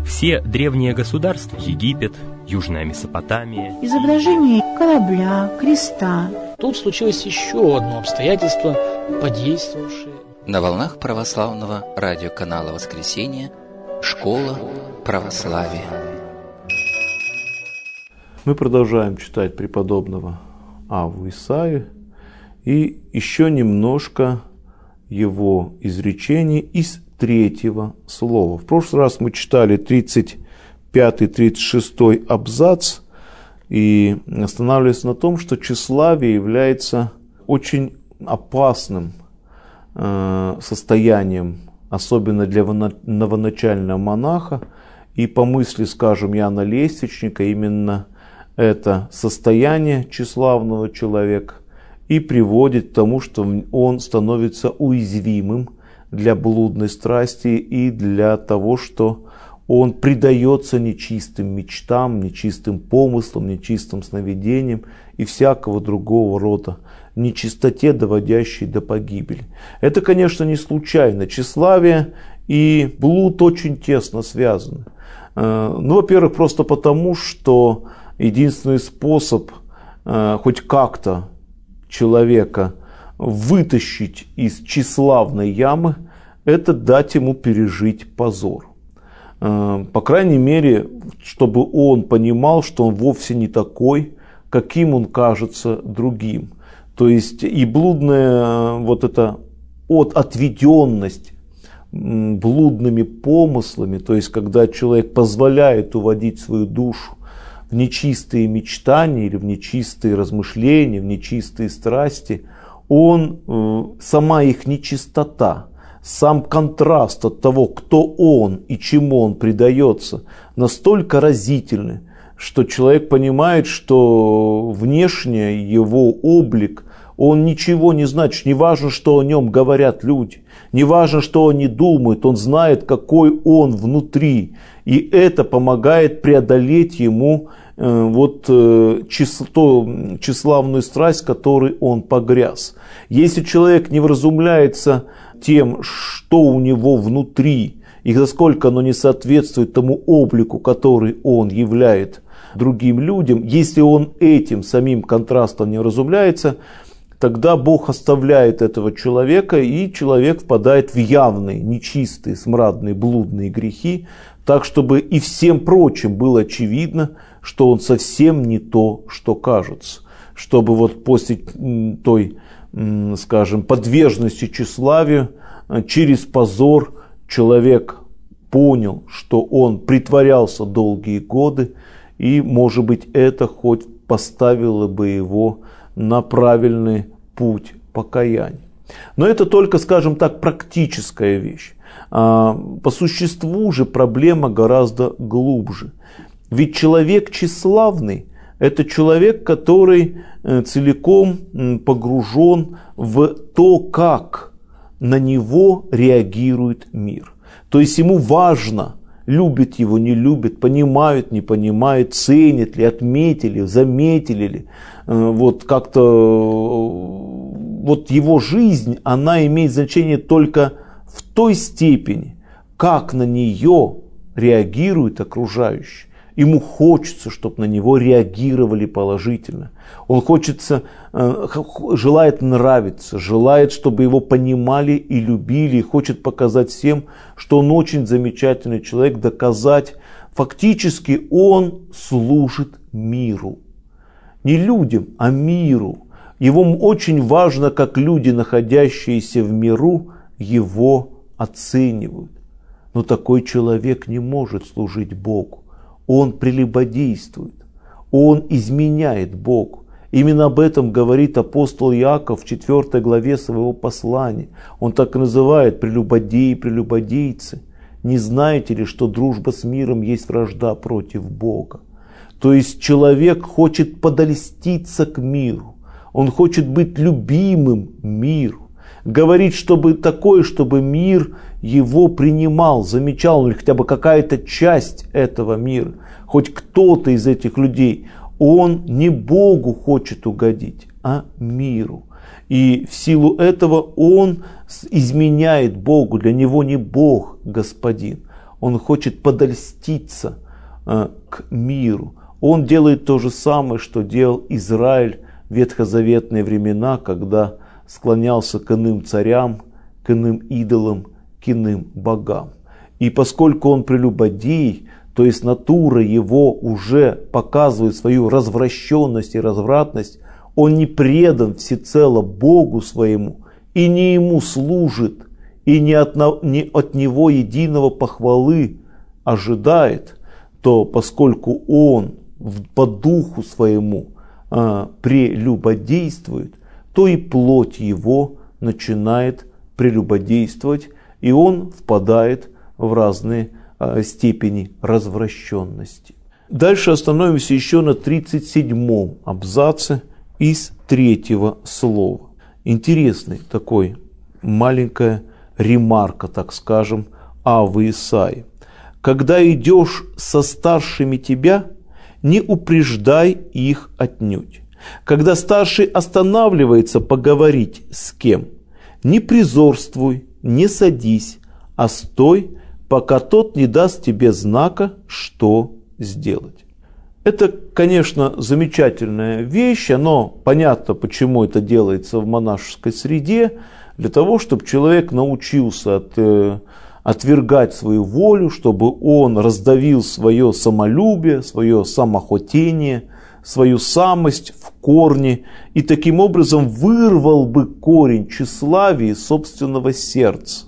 Все древние государства, Египет, Южная Месопотамия, изображение корабля, креста. Тут случилось еще одно обстоятельство, подействовавшее. На волнах православного радиоканала «Воскресенье» «Школа православия». Мы продолжаем читать преподобного Авву Исаию и еще немножко его изречений из третьего слова. В прошлый раз мы читали 35-36 абзац и останавливались на том, что тщеславие является очень опасным состоянием, особенно для новоначального монаха. И по мысли, скажем, Иоанна Лествичника, именно это состояние тщеславного человека и приводит к тому, что он становится уязвимым для блудной страсти и для того, что он предается нечистым мечтам, нечистым помыслам, нечистым сновидениям и всякого другого рода нечистоте, доводящей до погибели. Это, конечно, не случайно. Тщеславие и блуд очень тесно связаны. Во-первых, просто потому, что единственный способ хоть как-то человека вытащить из тщеславной ямы, это дать ему пережить позор. По крайней мере, чтобы он понимал, что он вовсе не такой, каким он кажется другим. То есть и блудная вот эта отведенность блудными помыслами, то есть когда человек позволяет уводить свою душу в нечистые мечтания или в нечистые размышления, в нечистые страсти, сама их нечистота, сам контраст от того, кто он и чему он предается, настолько разительны, что человек понимает, что внешне его облик, он ничего не значит, не важно, что о нем говорят люди, не важно, что они думают, он знает, какой он внутри, и это помогает преодолеть ему тщеславную страсть, в которой он погряз. Если человек не вразумляется тем, что у него внутри, и насколько оно не соответствует тому облику, который он являет другим людям, если он этим самим контрастом не вразумляется, тогда Бог оставляет этого человека, и человек впадает в явные, нечистые, смрадные, блудные грехи, так, чтобы и всем прочим было очевидно, что он совсем не то, что кажется. Чтобы вот после той, скажем, подверженности тщеславию, через позор человек понял, что он притворялся долгие годы, и, может быть, это хоть поставило бы его на правильный путь покаяния. Но это только, скажем так, практическая вещь. По существу же проблема гораздо глубже. Ведь человек тщеславный – это человек, который целиком погружен в то, как на него реагирует мир. То есть ему важно, любит его, не любит, понимают, не понимают, ценят ли, отметили, заметили ли. Вот как-то вот его жизнь, она имеет значение только в той степени, как на нее реагируют окружающие. Ему хочется, чтобы на него реагировали положительно. Он желает нравиться, желает, чтобы его понимали и любили, и хочет показать всем, что он очень замечательный человек, доказать. Фактически он служит миру. Не людям, а миру. Ему очень важно, как люди, находящиеся в миру, его оценивают. Но такой человек не может служить Богу. Он прелюбодействует, он изменяет Богу. Именно об этом говорит апостол Иаков в 4 главе своего послания. Он так и называет: прелюбодеи, прелюбодейцы. Не знаете ли, что дружба с миром есть вражда против Бога? То есть человек хочет подольститься к миру, он хочет быть любимым миру. Говорит, чтобы мир его принимал, замечал, или хотя бы какая-то часть этого мира, хоть кто-то из этих людей. Он не Богу хочет угодить, а миру. И в силу этого он изменяет Богу. Для него не Бог господин. он хочет подольститься к миру. Он делает то же самое, что делал Израиль в ветхозаветные времена, когда склонялся к иным царям, к иным идолам, к иным богам. И поскольку он прелюбодей, то есть натура его уже показывает свою развращенность и развратность, он не предан всецело Богу своему и не ему служит, и не от него единого похвалы ожидает, то поскольку он по духу своему прелюбодействует, то и плоть его начинает прелюбодействовать, и он впадает в разные степени развращенности. Дальше остановимся еще на 37-м абзаце из 3-го слова. Интересный такой маленькая ремарка, так скажем, Авы Исаии. «Когда идешь со старшими тебя, не упреждай их отнюдь. Когда старший останавливается поговорить с кем, не призорствуй, не садись, а стой, пока тот не даст тебе знака, что сделать». Это, конечно, замечательная вещь, но понятно, почему это делается в монашеской среде, для того, чтобы человек научился отвергать свою волю, чтобы он раздавил свое самолюбие, свое самохотение, свою самость в корне и таким образом вырвал бы корень тщеславия из собственного сердца.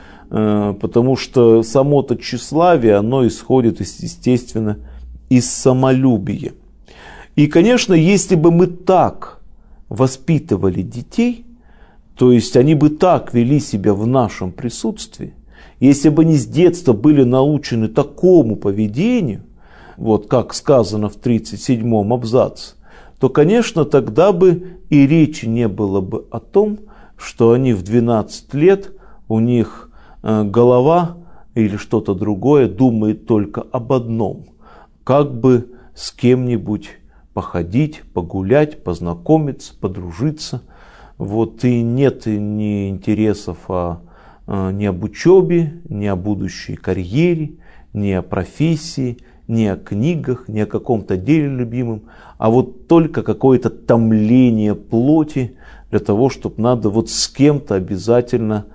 Потому что само-то тщеславие, оно исходит, естественно, из самолюбия. И, конечно, если бы мы так воспитывали детей, то есть они бы так вели себя в нашем присутствии, если бы они с детства были научены такому поведению, вот как сказано в 37-м абзаце, то, конечно, тогда бы и речи не было бы о том, что они в 12 лет, у них голова или что-то другое думает только об одном, как бы с кем-нибудь походить, погулять, познакомиться, подружиться. Вот, и нет ни интересов ни об учебе, ни о будущей карьере, ни о профессии, ни о книгах, ни о каком-то деле любимом, а вот только какое-то томление плоти для того, чтобы надо вот с кем-то обязательно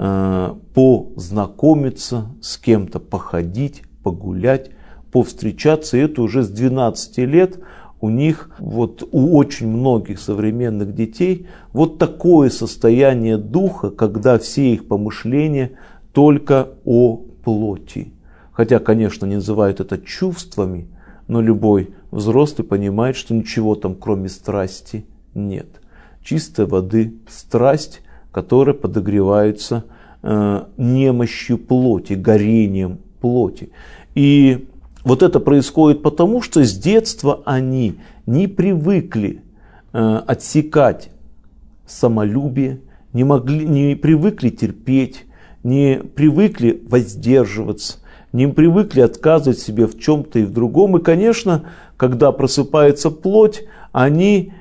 познакомиться, с кем-то походить, погулять, повстречаться. И это уже с 12 лет у них, вот у очень многих современных детей, вот такое состояние духа, когда все их помышления только о плоти. Хотя, конечно, не называют это чувствами, но любой взрослый понимает, что ничего там кроме страсти нет. Чистой воды страсть, которая подогревается немощью плоти, горением плоти. И вот это происходит потому, что с детства они не привыкли отсекать самолюбие, не привыкли терпеть, не привыкли воздерживаться, не привыкли отказывать себе в чем-то и в другом. И, конечно, когда просыпается плоть, их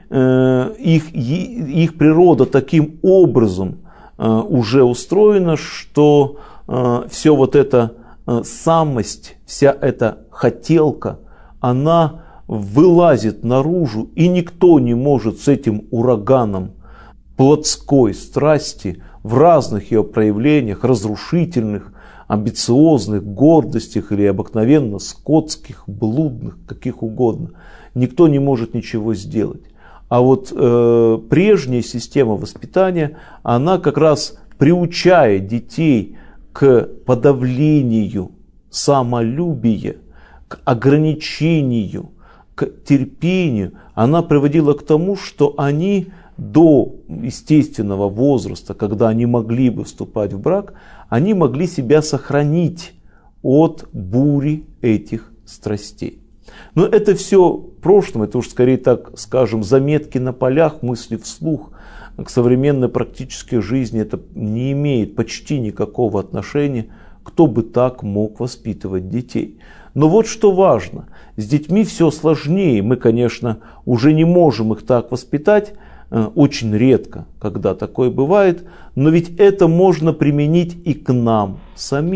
природа таким образом уже устроена, что все вот это самость, вся эта хотелка, она вылазит наружу, и никто не может с этим ураганом плотской страсти в разных ее проявлениях, разрушительных, амбициозных, гордостях или обыкновенно скотских, блудных, каких угодно, никто не может ничего сделать. А вот прежняя система воспитания, она как раз приучает детей к подавлению самолюбия, к ограничению, к терпению, она приводила к тому, что они до естественного возраста, когда они могли бы вступать в брак, они могли себя сохранить от бури этих страстей. Но это все в прошлом, это уж скорее, так скажем, заметки на полях, мысли вслух. К современной практической жизни это не имеет почти никакого отношения, кто бы так мог воспитывать детей. Но вот что важно, с детьми все сложнее, мы, конечно, уже не можем их так воспитать, очень редко, когда такое бывает, но ведь это можно применить и к нам самим.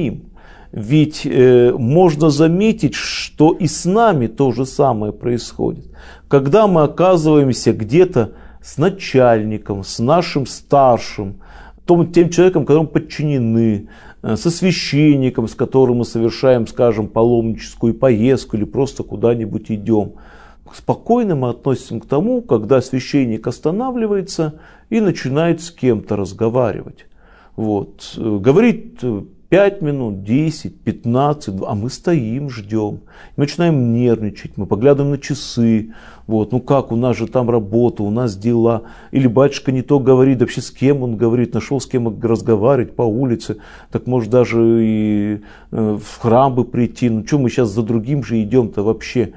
Ведь можно заметить, что и с нами то же самое происходит. Когда мы оказываемся где-то с начальником, с нашим старшим, тем человеком, которому подчинены, со священником, с которым мы совершаем, скажем, паломническую поездку или просто куда-нибудь идем, спокойно мы относимся к тому, когда священник останавливается и начинает с кем-то разговаривать. Вот. Говорит 5 минут, 10, 15, а мы стоим, ждем. Мы начинаем нервничать, мы поглядываем на часы. Вот, ну как, у нас же там работа, у нас дела. Или батюшка не то говорит, вообще с кем он говорит, нашел с кем разговаривать по улице. Так может даже и в храм бы прийти. Ну что мы сейчас за другим же идем-то вообще?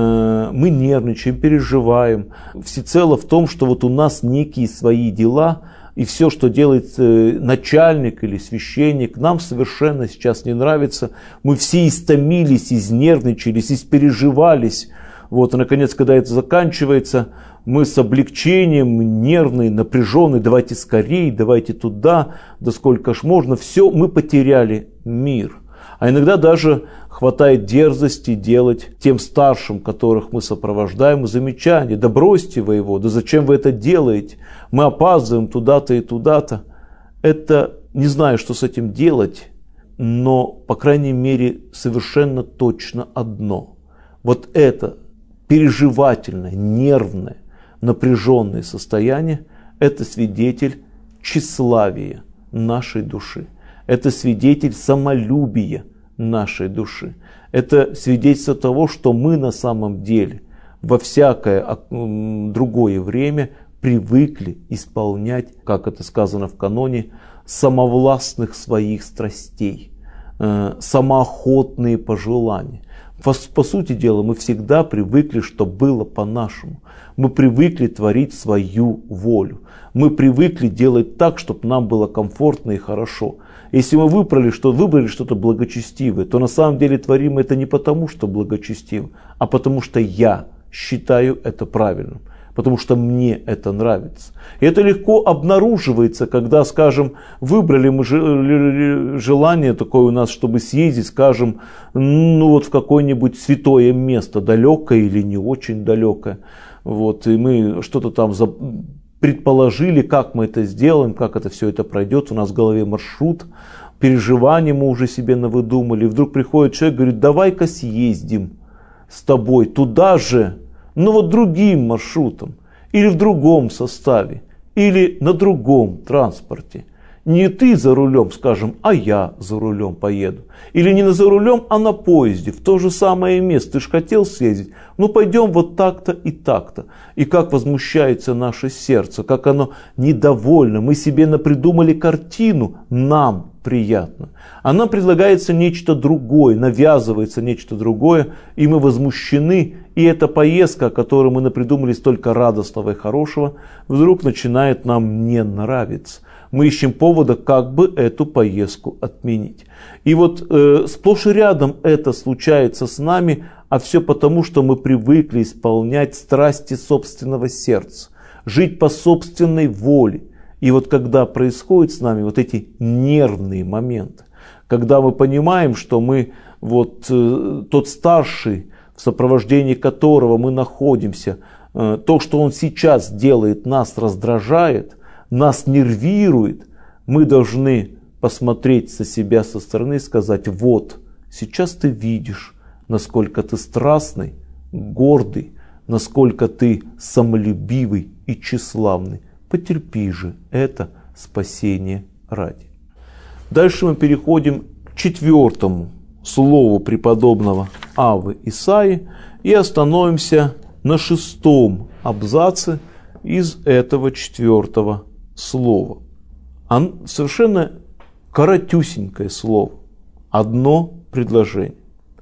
Мы нервничаем, переживаем. Всецело в том, что вот у нас некие свои дела, и все, что делает начальник или священник, нам совершенно сейчас не нравится. Мы все истомились, изнервничались, испереживались. Вот, и наконец, когда это заканчивается, мы с облегчением, нервные, напряженные, давайте скорее, давайте туда, да сколько ж можно. Все, мы потеряли мир. А иногда даже хватает дерзости делать тем старшим, которых мы сопровождаем, замечания. Да бросьте вы его, да зачем вы это делаете? Мы опаздываем туда-то и туда-то. Это, не знаю, что с этим делать, но, по крайней мере, совершенно точно одно. Вот это переживательное, нервное, напряженное состояние – это свидетель тщеславия нашей души. Это свидетель самолюбия нашей души. Это свидетельство того, что мы на самом деле во всякое другое время привыкли исполнять, как это сказано в каноне, самовластных своих страстей, самоохотные пожелания. По сути дела, мы всегда привыкли, что было по-нашему. Мы привыкли творить свою волю. Мы привыкли делать так, чтобы нам было комфортно и хорошо. Если мы выбрали что-то благочестивое, то на самом деле творим это не потому, что благочестиво, а потому что я считаю это правильным. Потому что мне это нравится. И это легко обнаруживается, когда, скажем, выбрали мы желание такое у нас, чтобы съездить, скажем, в какое-нибудь святое место, далекое или не очень далекое. Вот, и мы что-то там предположили, как мы это сделаем, как это все это пройдет. У нас в голове маршрут, переживания мы уже себе навыдумали. И вдруг приходит человек, говорит, давай-ка съездим с тобой туда же, другим маршрутом, или в другом составе, или на другом транспорте. Не ты за рулем, скажем, а я за рулем поеду. Или не за рулем, а на поезде, в то же самое место. Ты же хотел съездить, пойдем вот так-то и так-то. И как возмущается наше сердце, как оно недовольно. Мы себе напридумали картину, нам приятно. А нам предлагается нечто другое, навязывается нечто другое, и мы возмущены. И эта поездка, о которой мы напридумали столько радостного и хорошего, вдруг начинает нам не нравиться. Мы ищем повода, как бы эту поездку отменить. И вот сплошь и рядом это случается с нами, а все потому, что мы привыкли исполнять страсти собственного сердца, жить по собственной воле. И вот когда происходят с нами вот эти нервные моменты, когда мы понимаем, что мы тот старший, в сопровождении которого мы находимся, то, что он сейчас делает, нас раздражает, нас нервирует, мы должны посмотреть на себя со стороны и сказать, вот, сейчас ты видишь, насколько ты страстный, гордый, насколько ты самолюбивый и тщеславный. Потерпи же это спасение ради. Дальше мы переходим к 4-му слову преподобного Аввы Исаии и остановимся на 6-м абзаце из этого 4-го слова. Совершенно коротюсенькое слово. Одно предложение.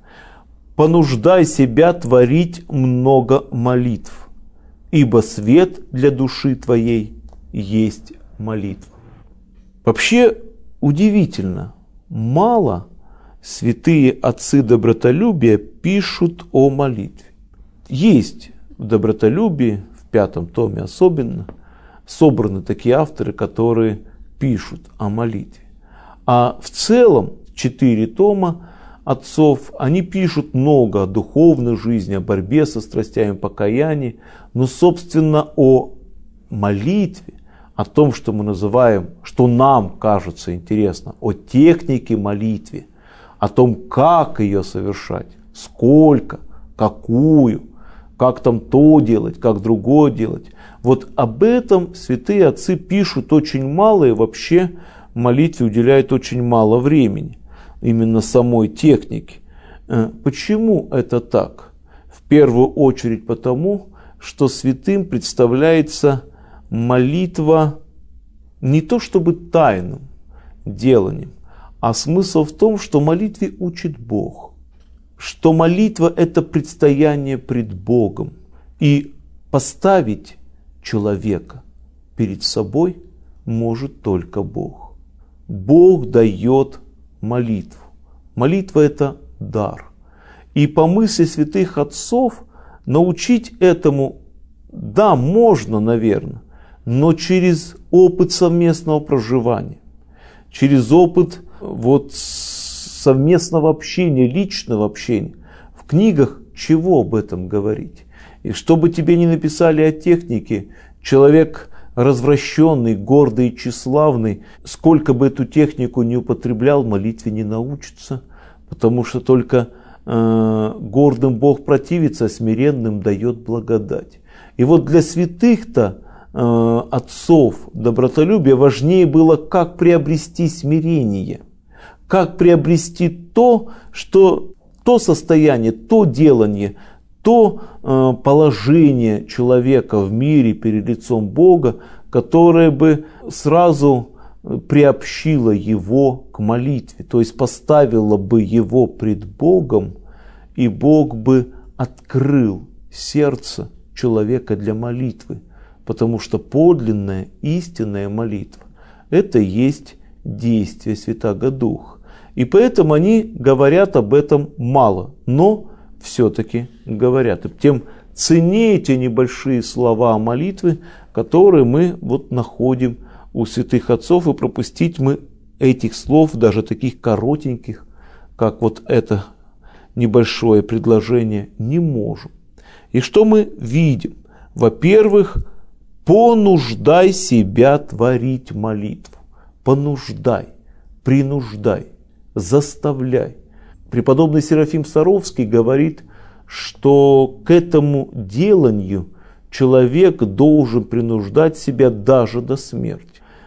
Понуждай себя творить много молитв, ибо свет для души твоей есть молитва. Вообще удивительно, мало святые отцы добротолюбия пишут о молитве. Есть в добротолюбии, в 5-м томе особенно, собраны такие авторы, которые пишут о молитве. А в целом 4 тома отцов. Они пишут много о духовной жизни, о борьбе со страстями, покаянии, но, собственно, о молитве, о том, что мы называем, что нам кажется интересно, о технике молитвы, о том, как ее совершать, сколько, какую, как там то делать, как другое делать. Вот об этом святые отцы пишут очень мало, и вообще молитве уделяют очень мало времени, именно самой технике. Почему это так? В первую очередь потому, что святым представляется молитва не то чтобы тайным деланием, а смысл в том, что молитве учит Бог, что молитва – это предстояние пред Богом, и поставить человека перед собой может только Бог. Бог дает молитву. Молитва – это дар. И по мысли святых отцов научить этому, да, можно, наверное, но через опыт совместного проживания, через опыт совместного общения, личного общения. В книгах чего об этом говорить? И что бы тебе ни написали о технике, человек развращенный, гордый и тщеславный, сколько бы эту технику не употреблял, молитве не научится, потому что только гордым Бог противится, а смиренным дает благодать. И вот для святых-то отцов добротолюбия важнее было, как приобрести смирение, как приобрести то состояние, то делание, то положение человека в мире перед лицом Бога, которое бы сразу приобщило его к молитве, то есть поставило бы его пред Богом, и Бог бы открыл сердце человека для молитвы, потому что подлинная, истинная молитва – это и есть действие Святаго Духа. И поэтому они говорят об этом мало, но все-таки говорят. И тем ценнее те небольшие слова молитвы, которые мы находим у святых отцов, и пропустить мы этих слов, даже таких коротеньких, как это небольшое предложение, не можем. И что мы видим? Во-первых, понуждай себя творить молитву. Понуждай, принуждай, заставляй. Преподобный Серафим Саровский говорит, что к этому деланию человек должен принуждать себя даже до смерти.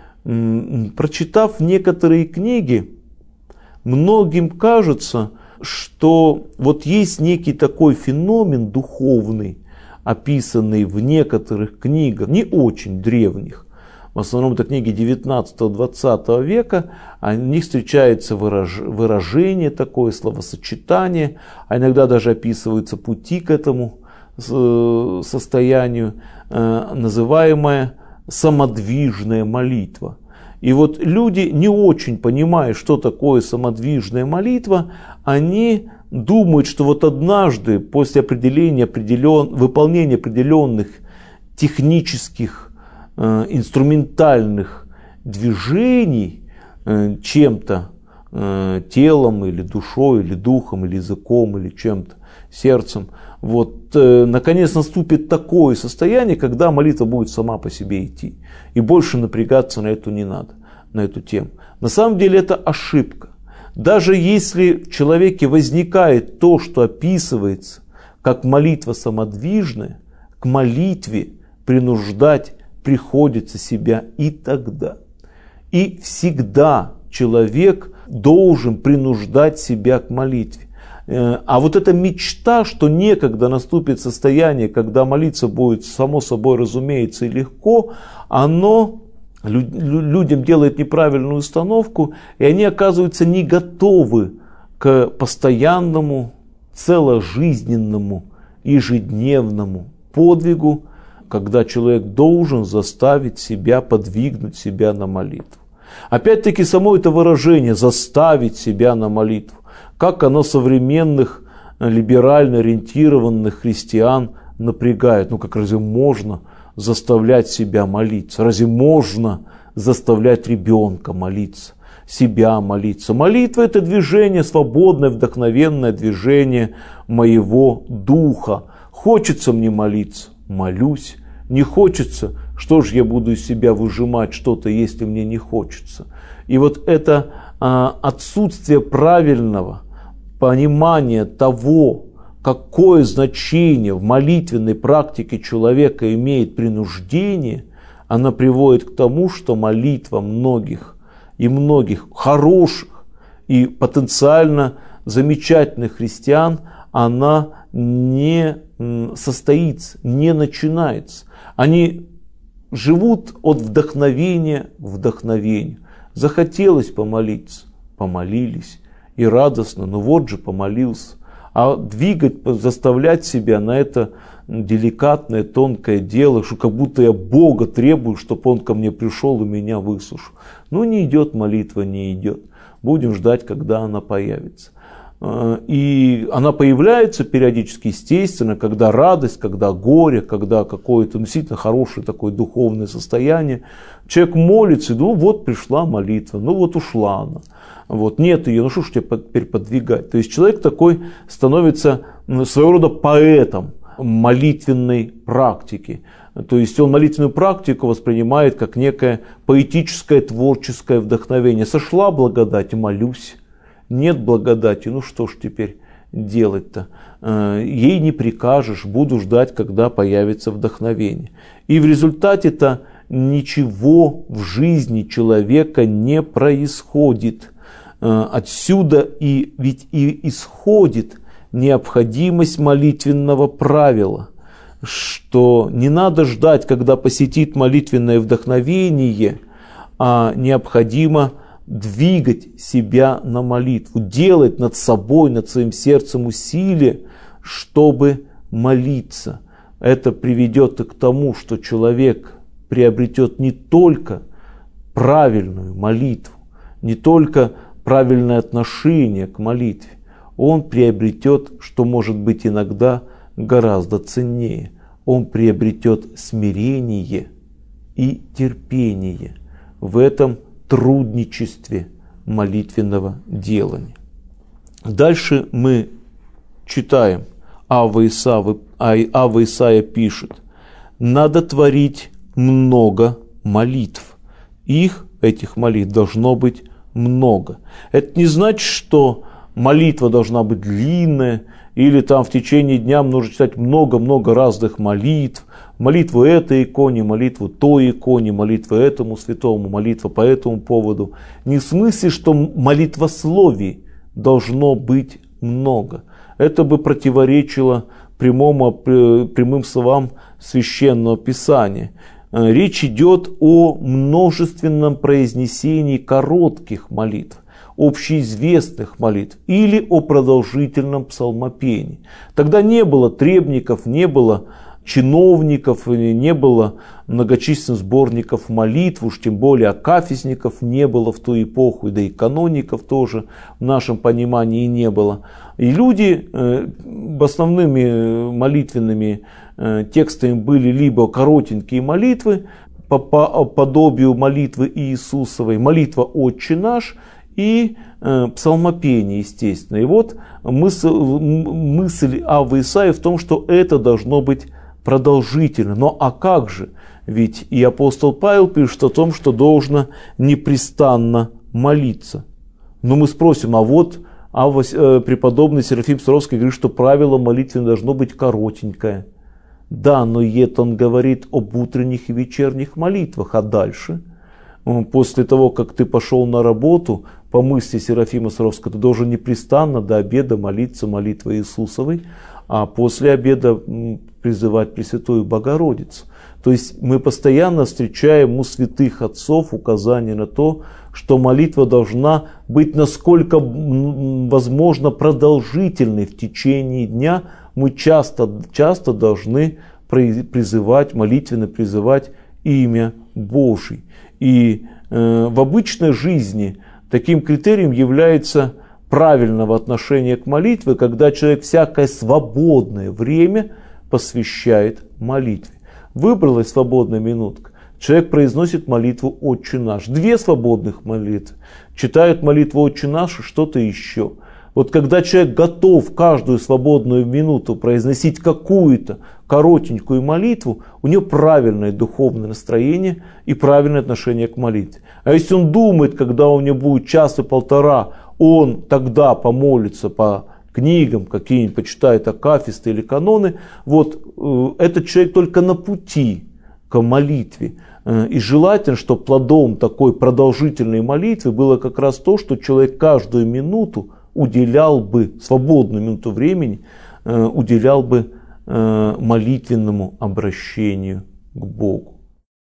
Прочитав некоторые книги, многим кажется, что есть некий такой феномен духовный, описанный в некоторых книгах, не очень древних, в основном это книги 19-20 века, о них встречается выражение такое, словосочетание, а иногда даже описываются пути к этому состоянию, называемое самодвижная молитва. И люди, не очень понимая, что такое самодвижная молитва, они думают, что однажды после выполнения определенных технических, инструментальных движений чем-то, телом или душой, или духом, или языком, или чем-то, сердцем, наконец наступит такое состояние, когда молитва будет сама по себе идти. И больше напрягаться на эту не надо, на эту тему. На самом деле это ошибка. Даже если в человеке возникает то, что описывается как молитва самодвижная, к молитве принуждать приходится себя и тогда. И всегда человек должен принуждать себя к молитве. А эта мечта, что некогда наступит состояние, когда молиться будет само собой разумеется и легко, оно людям делает неправильную установку, и они оказываются не готовы к постоянному, целожизненному, ежедневному подвигу, когда человек должен заставить себя, подвигнуть себя на молитву. Опять-таки само это выражение «заставить себя на молитву», как оно современных либерально ориентированных христиан напрягает. Как разве можно заставлять себя молиться? Разве можно заставлять ребенка молиться? себя молиться. Молитва – это движение, свободное, вдохновенное движение моего духа. Хочется мне молиться – молюсь. Не хочется, что же я буду из себя выжимать что-то, если мне не хочется. И вот это отсутствие правильного понимания того, какое значение в молитвенной практике человека имеет принуждение, она приводит к тому, что молитва многих хороших и потенциально замечательных христиан, она не состоится, не начинается. Они живут от вдохновения к вдохновению. Захотелось помолиться, помолились, и радостно, ну вот же помолился. А двигать, заставлять себя на это деликатное, тонкое дело, что как будто я Бога требую, чтобы Он ко мне пришел и меня выслушал. Ну не идет молитва, не идет. Будем ждать, когда она появится. И она появляется периодически, естественно, когда радость, когда горе, когда какое-то действительно хорошее такое духовное состояние. Человек молится, ну вот пришла молитва, ну вот ушла она. Вот, нет ее, ну что ж тебе теперь подвигать? То есть человек такой становится своего рода поэтом молитвенной практики. То есть он молитвенную практику воспринимает как некое поэтическое, творческое вдохновение. Сошла благодать, молюсь. Нет благодати, ну что ж теперь делать-то? Ей не прикажешь, буду ждать, когда появится вдохновение. И в результате-то ничего в жизни человека не происходит. Отсюда ведь и исходит необходимость молитвенного правила, что не надо ждать, когда посетит молитвенное вдохновение, а необходимо двигать себя на молитву, делать над собой, над своим сердцем усилия, чтобы молиться. Это приведет и к тому, что человек приобретет не только правильную молитву, не только правильное отношение к молитве, он приобретет, что может быть иногда гораздо ценнее, он приобретет смирение и терпение в этом трудничестве молитвенного делания. Дальше мы читаем, Авва Исаия пишет: надо творить много молитв. Этих молитв должно быть много. Это не значит, что молитва должна быть длинная, или там в течение дня нужно читать много-много разных молитв. Молитву этой иконе, молитву той иконе, молитву этому святому, молитва по этому поводу. Не в смысле, что молитвословий должно быть много. Это бы противоречило прямым словам Священного Писания. Речь идет о множественном произнесении коротких молитв, общеизвестных молитв или о продолжительном псалмопении. Тогда не было требников, не было чиновников, не было многочисленных сборников молитв, уж тем более акафистников не было в ту эпоху, да и каноников тоже в нашем понимании не было. И люди основными молитвенными текстами были либо коротенькие молитвы, по подобию молитвы Иисусовой, молитва «Отче наш» и псалмопение, естественно. И вот мысль Аввы Исаии в том, что это должно быть продолжительно. Но а как же? Ведь и апостол Павел пишет о том, что должно непрестанно молиться. Но мы спросим, а вот преподобный Серафим Саровский говорит, что правило молитвы должно быть коротенькое. Да, но это он говорит об утренних и вечерних молитвах, а дальше, после того, как ты пошел на работу, по мысли Серафима Саровского, ты должен непрестанно до обеда молиться молитвой Иисусовой, а после обеда призывать Пресвятую Богородицу. То есть мы постоянно встречаем у святых отцов указание на то, что молитва должна быть насколько возможно продолжительной в течение дня. Мы часто должны молитвенно призывать имя Божие. И в обычной жизни таким критерием является правильного отношения к молитве, когда человек всякое свободное время посвящает молитве. Выбралась свободная минутка, человек произносит молитву «Отче наш». 2 свободных молитвы. Читают молитву «Отче наш» и что-то еще. Вот когда человек готов каждую свободную минуту произносить какую-то коротенькую молитву, у него правильное духовное настроение и правильное отношение к молитве. А если он думает, когда у него будет час и полтора, он тогда помолится по книгам, какие-нибудь почитает акафисты или каноны, вот этот человек только на пути к молитве. И желательно, чтобы плодом такой продолжительной молитвы было как раз то, что человек каждую минуту уделял бы, свободную минуту времени, уделял бы молитвенному обращению к Богу.